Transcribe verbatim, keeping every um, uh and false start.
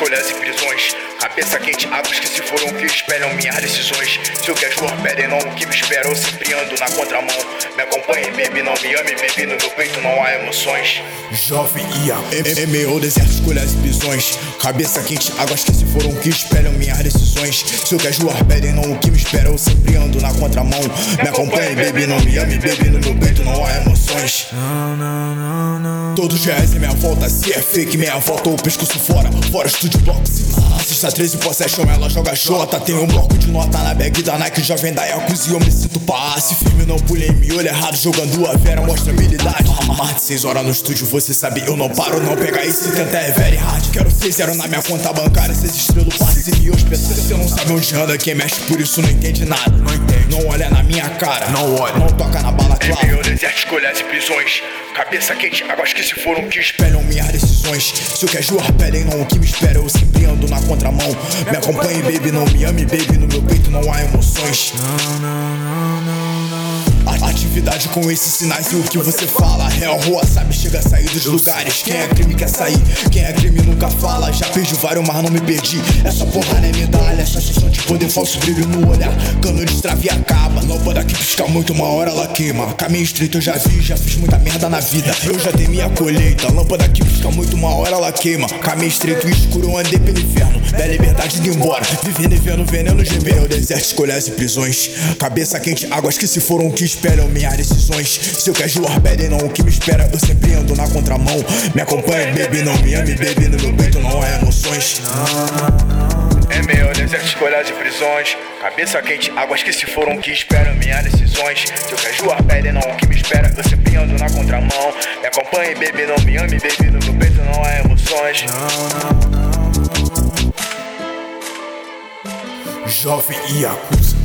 escolhas e prisões. Cabeça quente, águas que se foram que espelham minhas decisões. Se o que as ruas pedem não o que me espera, eu sempre ando na contramão. Me acompanhe, baby, não me ame, baby, no meu peito não há emoções. Jovem I A, M O, deserto, escolhas e prisões. Cabeça quente, águas que se foram que espelham minhas decisões. Se o que as ruas pedem não o que me espera, eu sempre ando na contramão. Me acompanhe, baby, não me ame, baby, no meu peito não há emoções. Não, não, não, não. Todos reais em minha volta, se é fake, minha volta, o pescoço fora. Fora estúdio bloco, assista treze possession, ela joga Jota. Tem um bloco de nota na bag da Nike, jovem da Yakuza e eu me sinto passe. Firme, não pulei, me olho errado, jogando a vera, mostra habilidade. Mais de seis horas no estúdio, você sabe, eu não paro, não pega isso, tenta é very hard. Quero seis zero na minha conta bancária, seis estrelas, passe e me hospeda. Você não sabe onde anda, quem mexe por isso não entende nada. Não entende, não olha na minha cara, não olha, não toca na bala clara. M O, deserto, escolhas e prisões. Cabeça quente, águas que se foram que espelham minhas decisões. Se o que as ruas pedem não o que me espera, eu sempre ando na contramão. Me acompanhe, baby, não me ame, baby, no meu peito não há emoções. Não, não, não, não, não. Atividade com esses sinais e o que você fala. Real rua sabe, chega a sair dos lugares. Quem é crime quer sair, quem é crime nunca fala. Já perdi vários, mas não me perdi. Essa porra não é medalha, essa sensação de poder, falso brilho no olhar. Cano de estrave acaba, lâmpada que pisca muito, uma hora ela queima. Caminho estreito eu já vi, já fiz muita merda na vida. Eu já dei minha colheita, lâmpada que pisca muito, uma hora ela queima. Caminho estreito e escuro, eu andei pelo inferno. Da liberdade de ir embora, vivendo e vendo veneno gemer. O deserto, escolhas e prisões. Cabeça quente, águas que se foram que espelham minhas decisões. Se eu quero ruas pedem não o que me espera, eu sempre ando na contramão. Me acompanhe, baby, não me ame, baby, no meu peito não há emoções. M O, deserto, escolhas e prisões. Cabeça quente, águas que se foram que esperam minhas decisões. Se eu quero ruas pedem não o que me espera, eu sempre ando na contramão. Me acompanhe, baby, não me ame, baby, no meu peito não há emoções. Não, não, não, não. Jovem Yakuza.